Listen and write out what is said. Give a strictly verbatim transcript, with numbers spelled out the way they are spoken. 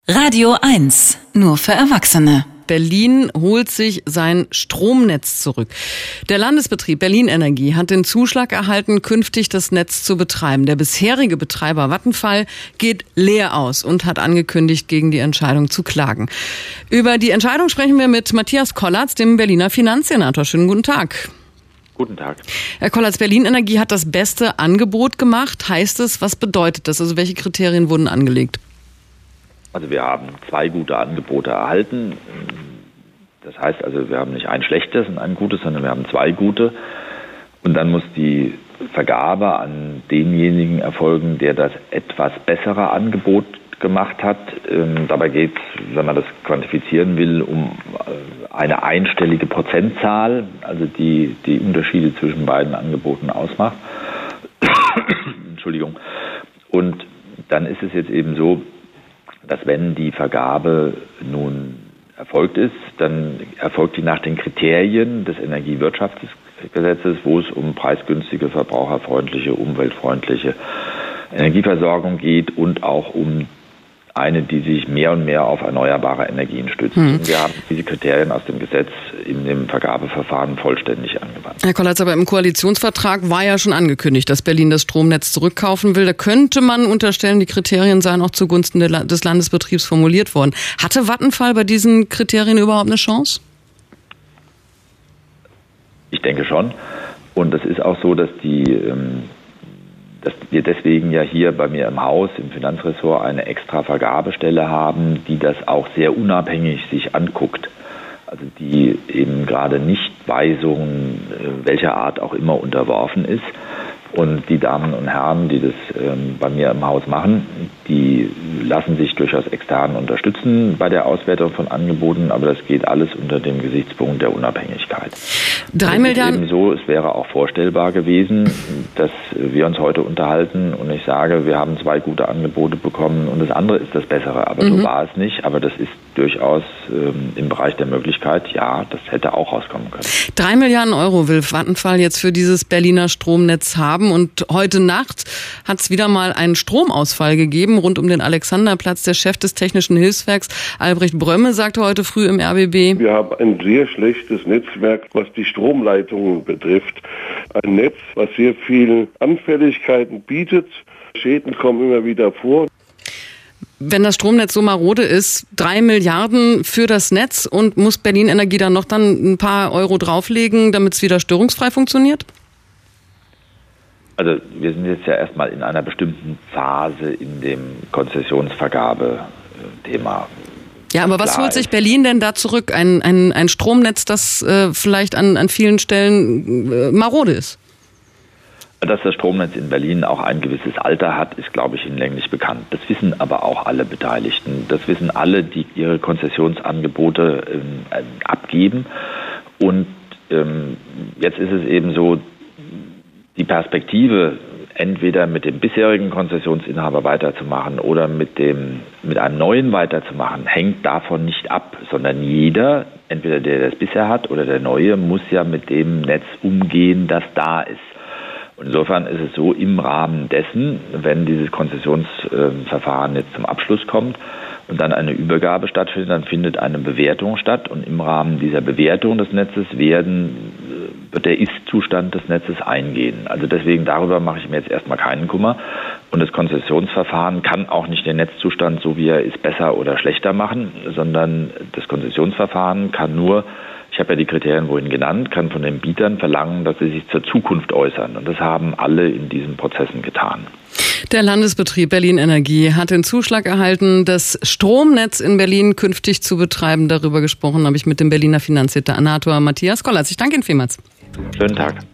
Radio eins, nur für Erwachsene. Berlin holt sich sein Stromnetz zurück. Der Landesbetrieb Berlin Energie hat den Zuschlag erhalten, künftig das Netz zu betreiben. Der bisherige Betreiber Vattenfall geht leer aus und hat angekündigt, gegen die Entscheidung zu klagen. Über die Entscheidung sprechen wir mit Matthias Kollatz, dem Berliner Finanzsenator. Schönen guten Tag. Guten Tag. Herr Kollatz, Berlin Energie hat das beste Angebot gemacht. Heißt es, was bedeutet das? Also welche Kriterien wurden angelegt? Also wir haben zwei gute Angebote erhalten. Das heißt also, wir haben nicht ein schlechtes und ein gutes, sondern wir haben zwei gute. Und dann muss die Vergabe an denjenigen erfolgen, der das etwas bessere Angebot gemacht hat. Ähm, dabei geht es, wenn man das quantifizieren will, um eine einstellige Prozentzahl, also die die Unterschiede zwischen beiden Angeboten ausmacht. Entschuldigung. Und dann ist es jetzt eben so, dass wenn die Vergabe nun erfolgt ist, dann erfolgt die nach den Kriterien des Energiewirtschaftsgesetzes, wo es um preisgünstige, verbraucherfreundliche, umweltfreundliche Energieversorgung geht und auch um eine, die sich mehr und mehr auf erneuerbare Energien stützt. Mhm. Und wir haben diese Kriterien aus dem Gesetz in dem Vergabeverfahren vollständig angewandt. Herr Kollatz, aber im Koalitionsvertrag war ja schon angekündigt, dass Berlin das Stromnetz zurückkaufen will. Da könnte man unterstellen, die Kriterien seien auch zugunsten des Landesbetriebs formuliert worden. Hatte Vattenfall bei diesen Kriterien überhaupt eine Chance? Ich denke schon. Und es ist auch so, dass die ähm, dass wir deswegen ja hier bei mir im Haus, im Finanzressort, eine extra Vergabestelle haben, die das auch sehr unabhängig sich anguckt. Also die eben gerade nicht Weisungen welcher Art auch immer unterworfen ist. Und die Damen und Herren, die das ähm, bei mir im Haus machen, die lassen sich durchaus extern unterstützen bei der Auswertung von Angeboten, aber das geht alles unter dem Gesichtspunkt der Unabhängigkeit. Drei Milliarden. Ebenso, es wäre auch vorstellbar gewesen, dass wir uns heute unterhalten und ich sage, wir haben zwei gute Angebote bekommen und das andere ist das Bessere. Aber mhm. so war es nicht. Aber das ist durchaus ähm, im Bereich der Möglichkeit, ja, das hätte auch rauskommen können. Drei Milliarden Euro will Vattenfall jetzt für dieses Berliner Stromnetz haben. Und heute Nacht hat es wieder mal einen Stromausfall gegeben rund um den Alexanderplatz. Der Chef des Technischen Hilfswerks, Albrecht Brömme, sagte heute früh im R B B: Wir haben ein sehr schlechtes Netzwerk, was die Stromleitungen betrifft. Ein Netz, was sehr viele Anfälligkeiten bietet. Schäden kommen immer wieder vor. Wenn das Stromnetz so marode ist, drei Milliarden für das Netz, und muss Berlin Energie dann noch dann ein paar Euro drauflegen, damit es wieder störungsfrei funktioniert? Also wir sind jetzt ja erstmal in einer bestimmten Phase in dem Konzessionsvergabe-Thema. Ja, aber was holt sich Berlin denn da zurück? Ein, ein, ein Stromnetz, das äh, vielleicht an, an vielen Stellen äh, marode ist? Dass das Stromnetz in Berlin auch ein gewisses Alter hat, ist, glaube ich, hinlänglich bekannt. Das wissen aber auch alle Beteiligten. Das wissen alle, die ihre Konzessionsangebote ähm, abgeben. Und ähm, jetzt ist es eben so, die Perspektive, entweder mit dem bisherigen Konzessionsinhaber weiterzumachen oder mit dem mit einem neuen weiterzumachen, hängt davon nicht ab, sondern jeder, entweder der, der es bisher hat oder der neue, muss ja mit dem Netz umgehen, das da ist. Und insofern ist es so, im Rahmen dessen, wenn dieses Konzessionsverfahren jetzt zum Abschluss kommt und dann eine Übergabe stattfindet, dann findet eine Bewertung statt und im Rahmen dieser Bewertung des Netzes werden wird der Ist-Zustand des Netzes eingehen. Also deswegen, darüber mache ich mir jetzt erstmal keinen Kummer. Und das Konzessionsverfahren kann auch nicht den Netzzustand, so wie er ist, besser oder schlechter machen, sondern das Konzessionsverfahren kann nur, ich habe ja die Kriterien vorhin genannt, kann von den Bietern verlangen, dass sie sich zur Zukunft äußern. Und das haben alle in diesen Prozessen getan. Der Landesbetrieb Berlin Energie hat den Zuschlag erhalten, das Stromnetz in Berlin künftig zu betreiben. Darüber gesprochen habe ich mit dem Berliner Finanzsenator Matthias Kollatz. Ich danke Ihnen vielmals. Schönen Tag.